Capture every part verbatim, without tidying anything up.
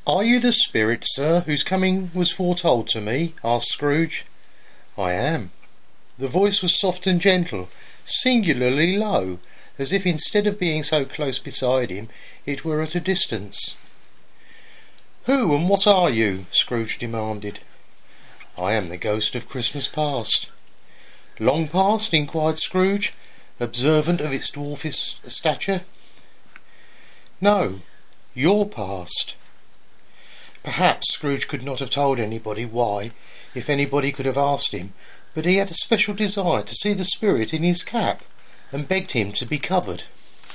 "Are you the spirit, sir, whose coming was foretold to me?" asked Scrooge. "I am." The voice was soft and gentle, singularly low, as if instead of being so close beside him, it were at a distance. "Who and what are you?" Scrooge demanded. "I am the ghost of Christmas past." "Long past?" inquired Scrooge, observant of its dwarfish stature. "No, your past." Perhaps Scrooge could not have told anybody why, if anybody could have asked him, but he had a special desire to see the spirit in his cap, and begged him to be covered.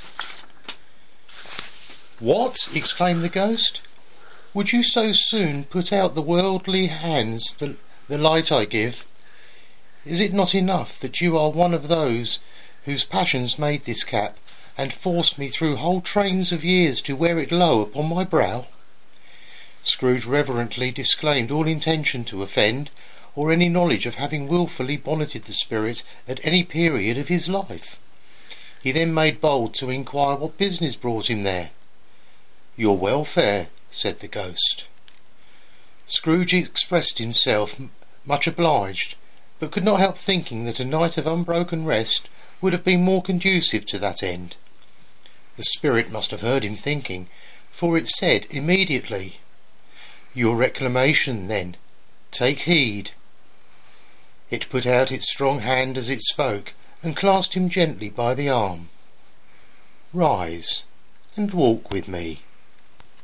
"What?" exclaimed the ghost. "Would you so soon put out the worldly hands the, the light I give? Is it not enough that you are one of those whose passions made this cap, and forced me through whole trains of years to wear it low upon my brow?" Scrooge reverently disclaimed all intention to offend, or any knowledge of having wilfully bonneted the spirit at any period of his life. He then made bold to inquire what business brought him there. "Your welfare," said the ghost. Scrooge expressed himself much obliged, but could not help thinking that a night of unbroken rest would have been more conducive to that end. The spirit must have heard him thinking, for it said immediately, "Your reclamation, then. Take heed." It put out its strong hand as it spoke, and clasped him gently by the arm. "Rise, and walk with me."